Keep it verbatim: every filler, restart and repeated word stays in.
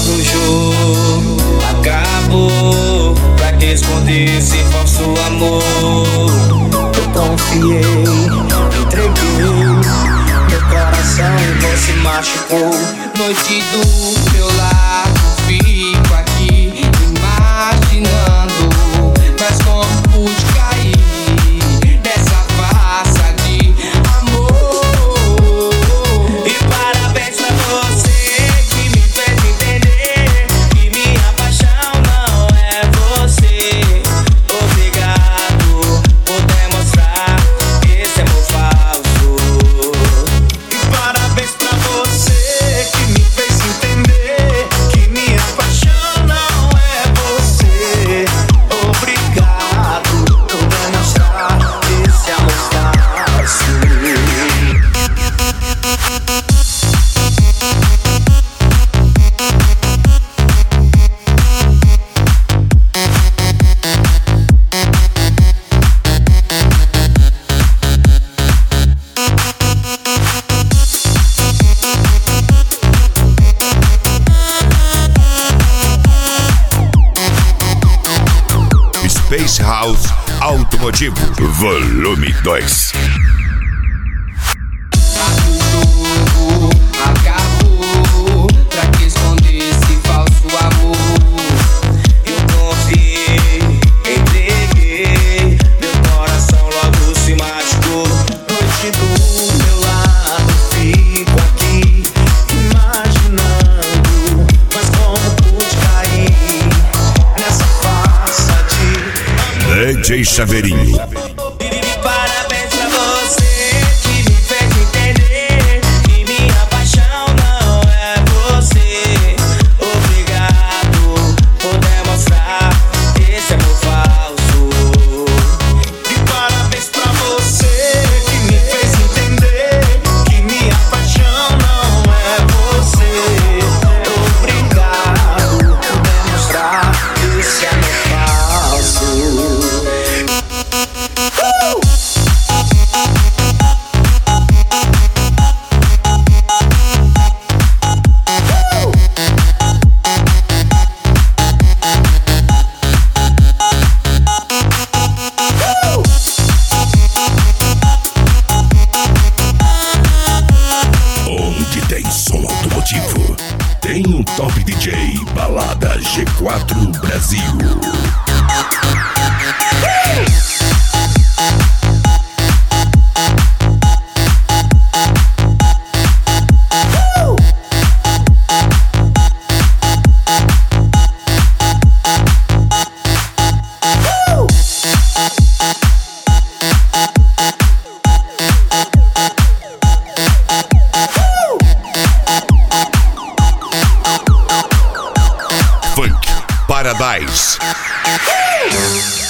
logo o jogo acabou. Pra que esconder esse falso amor? Eu confiei, entreguei meu coração e você machucou. Noite do meu lado, fico aqui imaginando, mas como pude cair nessa farsa de amor. E parabéns pra você que me fez entender que minha paixão não é você. Obrigado por demonstrar esse amor falso. E parabéns pra você que me fez entender que minha paixão não é você. Obrigado por demonstrar esse amor falso. Space House Automotivo, volume dois. Acabou, pra que esconder esse falso amor? Eu confiei, entreguei meu coração, logo se machucou. Noite do meu lado, fico aqui imaginando, mas como pude cair nessa farsa de D J Chaveirinho. parabéns pra você que me fez entender que minha paixão não é você. Obrigado por demonstrar esse amor falso. E parabéns pra você que me fez entender que minha paixão não é você. Obrigado por demonstrar esse amor falso. Onde tem som automotivo, tem um top D J, Balada G quatro Brasil. Funk Paradise.